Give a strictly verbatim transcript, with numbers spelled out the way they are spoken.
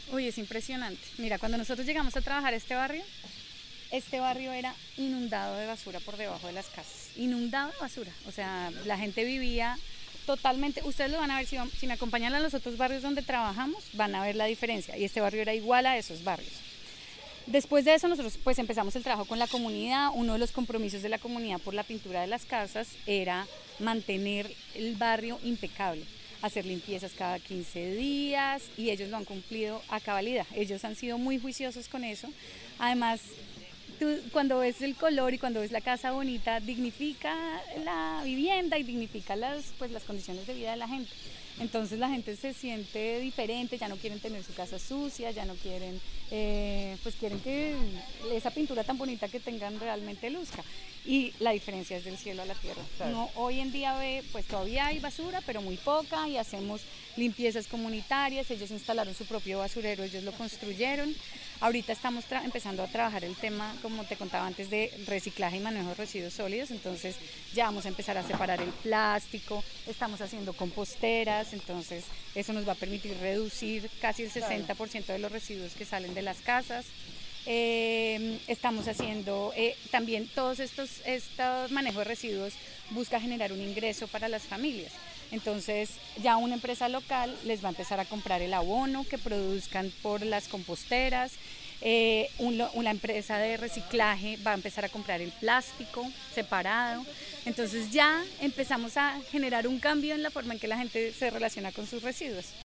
Uy, es impresionante. Mira, cuando nosotros llegamos a trabajar a este barrio, este barrio era inundado de basura por debajo de las casas. Inundado de basura. O sea, la gente vivía totalmente. Ustedes lo van a ver si, van- si me acompañan a los otros barrios donde trabajamos, van a ver la diferencia. Y este barrio era igual a esos barrios. Después de eso nosotros pues empezamos el trabajo con la comunidad. Uno de los compromisos de la comunidad por la pintura de las casas era mantener el barrio impecable, hacer limpiezas cada quince días y ellos lo han cumplido a cabalidad. Ellos han sido muy juiciosos con eso. Además, tú cuando ves el color y cuando ves la casa bonita, dignifica la vivienda y dignifica las, pues, las condiciones de vida de la gente. Entonces la gente se siente diferente, ya no quieren tener su casa sucia, ya no quieren, eh, pues quieren que esa pintura tan bonita que tengan realmente luzca. Y la diferencia es del cielo a la tierra. Claro. No, hoy en día ve, pues todavía hay basura, pero muy poca y hacemos limpiezas comunitarias. Ellos instalaron su propio basurero, ellos lo construyeron. Ahorita estamos tra- empezando a trabajar el tema, como te contaba antes, de reciclaje y manejo de residuos sólidos. Entonces ya vamos a empezar a separar el plástico, estamos haciendo composteras, entonces eso nos va a permitir reducir casi el sesenta por ciento de los residuos que salen de las casas. Eh, estamos haciendo eh, también todos estos, estos manejos de residuos busca generar un ingreso para las familias. Entonces ya una empresa local les va a empezar a comprar el abono que produzcan por las composteras. Eh, un, una empresa de reciclaje va a empezar a comprar el plástico separado. Entonces ya empezamos a generar un cambio en la forma en que la gente se relaciona con sus residuos.